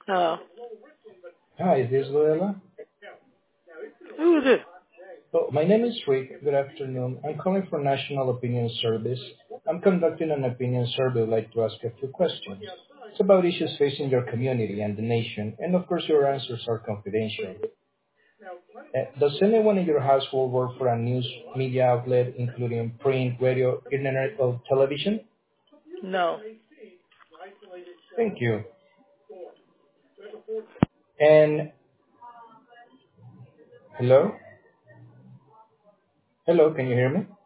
Oh, Hi, is this Luella? who is it? My name is Rick. Good afternoon. I'm calling from National Opinion Service. I'm conducting an opinion survey. I'd like to ask a few questions. It's about issues facing your community and the nation, and of course, your answers are confidential. Does anyone in your household work for a news media outlet, including print, radio, internet, or television? No. Thank you. And hello? Hello, can you hear me?